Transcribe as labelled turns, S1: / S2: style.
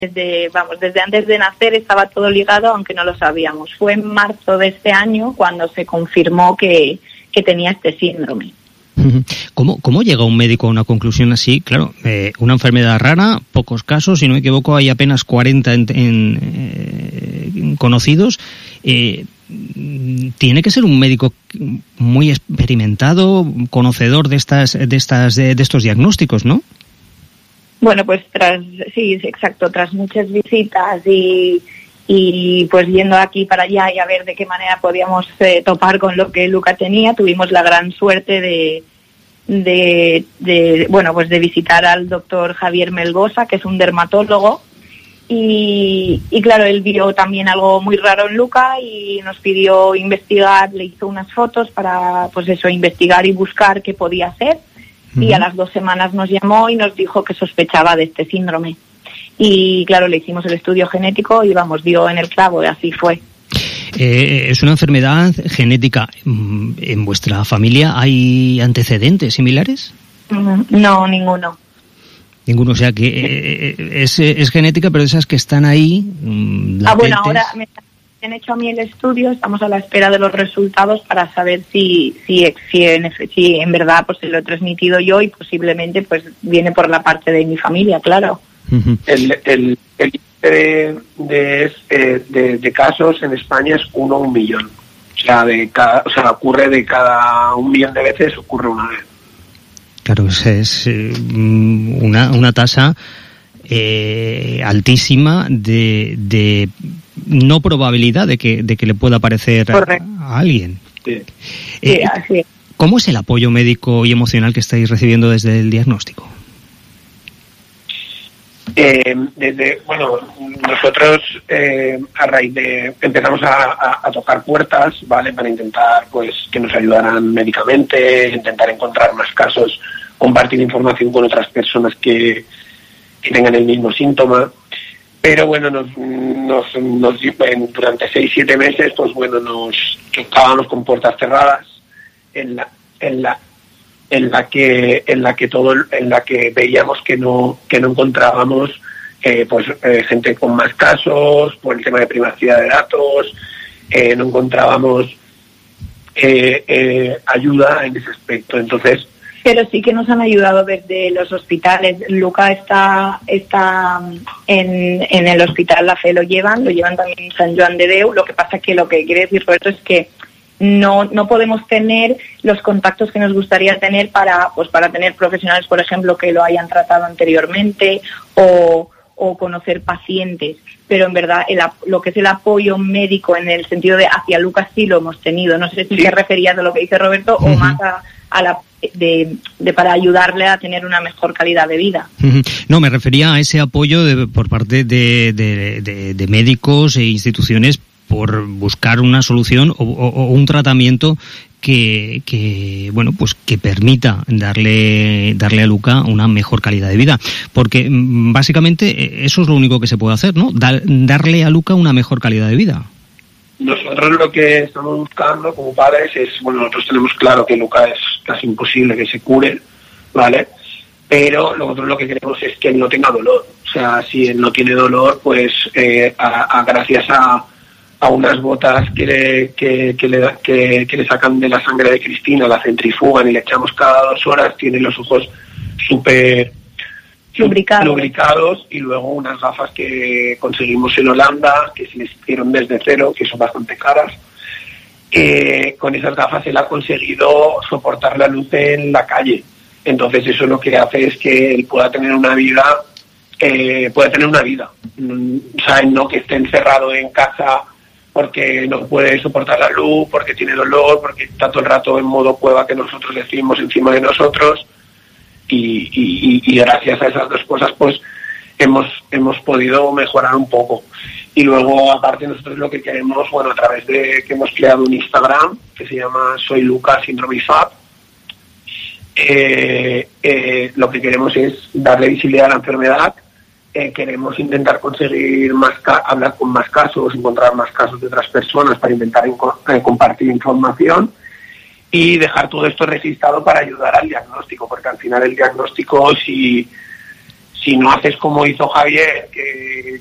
S1: desde antes de nacer estaba todo ligado, aunque no lo sabíamos. Fue en marzo de este año cuando se confirmó que tenía este síndrome.
S2: ¿Cómo llega un médico a una conclusión así? Claro, una enfermedad rara, pocos casos, si no me equivoco hay apenas 40 conocidos. Tiene que ser un médico muy experimentado, conocedor de estos diagnósticos, ¿no?
S1: Bueno, pues tras muchas visitas y pues yendo aquí para allá y a ver de qué manera podíamos topar con lo que Luca tenía, tuvimos la gran suerte de visitar al doctor Javier Melgosa, que es un dermatólogo, y claro, él vio también algo muy raro en Luca y nos pidió investigar, le hizo unas fotos para investigar y buscar qué podía hacer. Y a las 2 semanas nos llamó y nos dijo que sospechaba de este síndrome. Y claro, le hicimos el estudio genético y dio en el clavo, y así fue.
S2: ¿Es una enfermedad genética? ¿En vuestra familia hay antecedentes similares?
S1: No, ninguno.
S2: Ninguno, o sea que es genética, pero esas que están ahí... latentes.
S1: Ahora me han hecho a mí el estudio, estamos a la espera de los resultados para saber si en verdad pues se lo he transmitido yo y posiblemente pues viene por la parte de mi familia, claro.
S3: Uh-huh. El de casos en España es 1 a 1 millón. Ocurre de cada 1 millón de veces, ocurre una vez.
S2: Claro, es una tasa altísima de no probabilidad de que le pueda aparecer a alguien.
S1: Sí, así es.
S2: ¿Cómo es el apoyo médico y emocional que estáis recibiendo desde el diagnóstico?
S3: Nosotros a raíz de empezamos a tocar puertas, ¿vale? Para intentar pues que nos ayudaran médicamente, intentar encontrar más casos, compartir información con otras personas que tengan el mismo síntoma. Pero bueno, durante 6-7 meses, pues bueno, nos estábamos con puertas cerradas en la que veíamos que no encontrábamos gente con más casos por el tema de privacidad de datos, no encontrábamos ayuda en ese aspecto. Entonces,
S1: pero sí que nos han ayudado desde los hospitales. Luca está en el hospital La Fe, lo llevan también en Sant Joan de Déu. Lo que pasa que lo que quiere decir Roberto es que no podemos tener los contactos que nos gustaría tener para tener profesionales, por ejemplo, que lo hayan tratado anteriormente o conocer pacientes. Pero en verdad lo que es el apoyo médico en el sentido de hacia Lucas sí lo hemos tenido. No sé si te referías a lo que dice Roberto o más a la para ayudarle a tener una mejor calidad de vida.
S2: No, me refería a ese apoyo por parte de médicos e instituciones por buscar una solución o un tratamiento que permita darle a Luca una mejor calidad de vida, porque básicamente eso es lo único que se puede hacer, ¿no? Darle a Luca una mejor calidad de vida.
S3: Nosotros lo que estamos buscando como padres es, nosotros tenemos claro que Luca es casi imposible que se cure, ¿vale? Pero nosotros lo que queremos es que él no tenga dolor. O sea, si él no tiene dolor, pues gracias a unas botas que le sacan de la sangre de Cristina, la centrifugan y le echamos cada 2 horas, tiene los ojos súper lubricados, y luego unas gafas que conseguimos en Holanda, que se les hicieron desde cero, que son bastante caras. Con esas gafas él ha conseguido soportar la luz en la calle. Entonces eso lo que hace es que él pueda tener una vida, o sea, no que esté encerrado en casa porque no puede soportar la luz, porque tiene dolor, porque está todo el rato en modo cueva que nosotros decimos encima de nosotros. Y gracias a esas 2 cosas pues hemos podido mejorar un poco. Y luego aparte nosotros lo que queremos, a través de que hemos creado un Instagram que se llama Soy Luca Síndrome FAB, lo que queremos es darle visibilidad a la enfermedad. Queremos intentar conseguir hablar con más casos, encontrar más casos de otras personas para intentar compartir información y dejar todo esto registrado para ayudar al diagnóstico, porque al final el diagnóstico, si si no haces como hizo Javier, que